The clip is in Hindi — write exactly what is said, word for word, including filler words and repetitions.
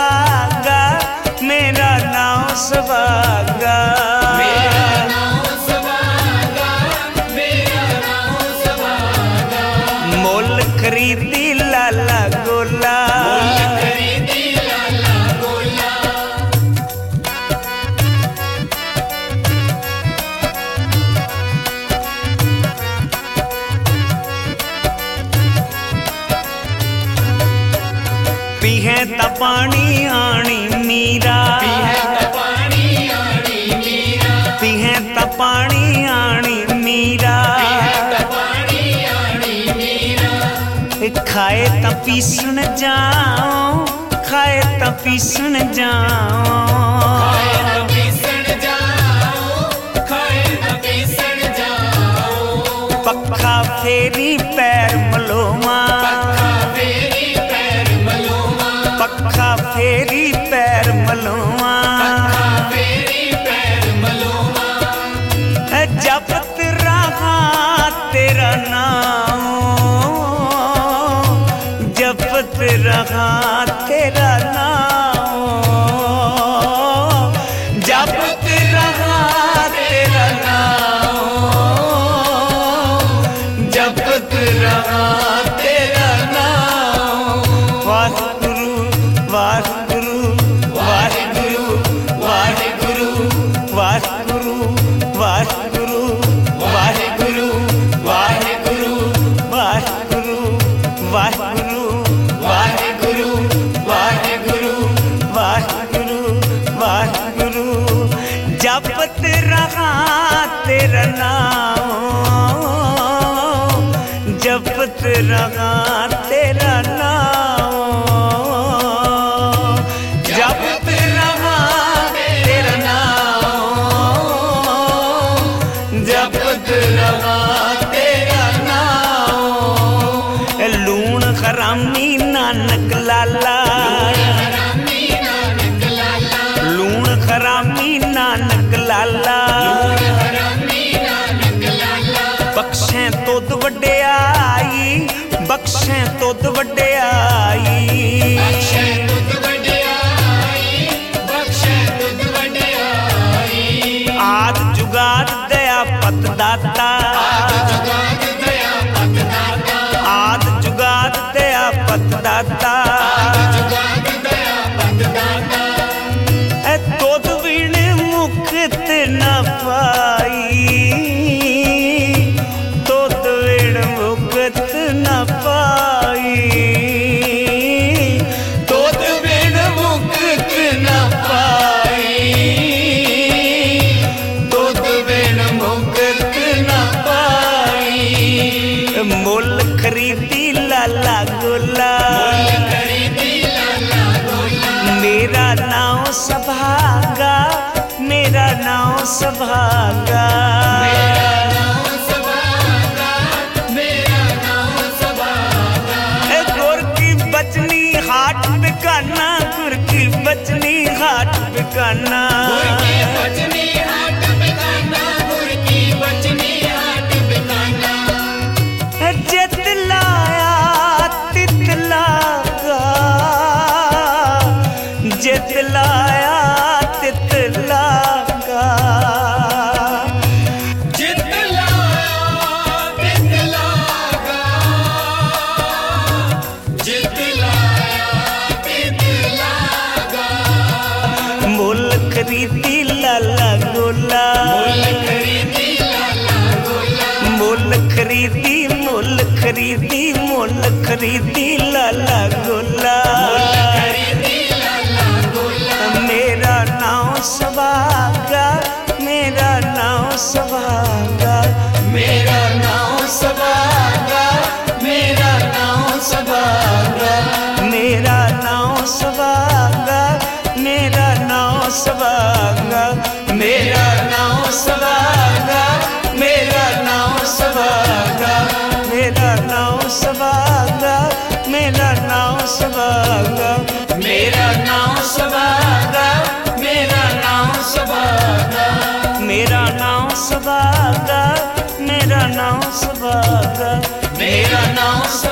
सुभागा, मेरा नाम सुभागा। मेरा नाम सुभागा, मेरा नाम सुभागा। मोल खरीदी लाला गोला, मोल खरीदी लाला गोला। पीहे ता पानी आनी मीरा, पीहे ता पानी आनी मीरा, पीहे ता पानी आनी मीरा। पीहे ता पानी आनी मीरा। खाए ता पीसन जाओ, खाए ता पीसन जाओ। खाए ता पीसन जाओ, खाए ता पीसन जाओ। पक्खा फेरी पैर मलोमा, पक्खा फेरी पैर मलोमा, पक्खा फेरी पैर मलोमा। पक्खा फेरी पैर मलोमा। जपत रहा तेरा नाम, जपत रहा तेरा नाम, जपत रहा तेरा नाम, जपत रहा तेरा नाम। वाहिगुरु वाहिगुरु वाहिगुरु वाहिगुरु वाहिगुरु वाहिगुरु वाहिगुरु वाहिगुरु वाहिगुरु वाहिगुरु वाहिगुरु वाहिगुरु वाहिगुरु वाहिगुरु। जपत रहा तेरा नाम, जपत रहा तेरा नाम, जपत रहा तेरा नाम, जपत रहा तेरा नाम। लूण हरामी नानक लाला, हरामी नानक लाला, लूण हरामी नानक लाला। हरामी नानक लाला। बख्शे तुद वड्याई, बख्शे तुद वड्याई। बख्शे तुझ वड्याई, बख्शे तुझ वड्याई। आद जुगाद दया पत दाता, आद जुगाद दया पत दाता, आद जुगाद दया पत दाता। आद जुगाद दया पत दाता। ए तुद बिन मुक्त न पाई, तुद बिन मुक्त न पाई, तुद बिन मुक्त न पाई, तुद बिन मुक्त न पाई। मुल खरीदी लाला गोला, मोल खरीदी लाला गोला। मेरा नाम सुभागा, मेरा नाम सुभागा। मेरा नाम सुभागा, मेरा नाम सुभागा। ए गुर की बचनी हाट बिकाना, गुर की बचनी हाट बिकाना। गुर की बचनी हाट बिकाना, गुर की बचनी हाट बिकाना। ए जित लाया तित लागा, जित लाया तित लागा। जित लाया तित लागा, जित लाया तित लागा। मुल खरीदी लाला गोला, मोल खरीदी लाला गोला। मुल खरीदी मुल खरीदी मुल खरीदी लाला गोला। खरीदी लाला गोला। मेरा नाम सुभागा, मेरा नाम सुभागा। मेरा नाम सुभागा, मेरा नाम सुभागा। मेरा नाम सुभागा, मेरा नाम सुभागा। मेरा नाम सुभागा, मेरा नाम सुभागा। मेरा नाम सुभागा, मेरा नाम सुभागा। मेरा नाम सुभागा, मेरा नाम सुभागा। मेरा नाम सुभागा, मेरा नाम सुभागा। मेरा नाम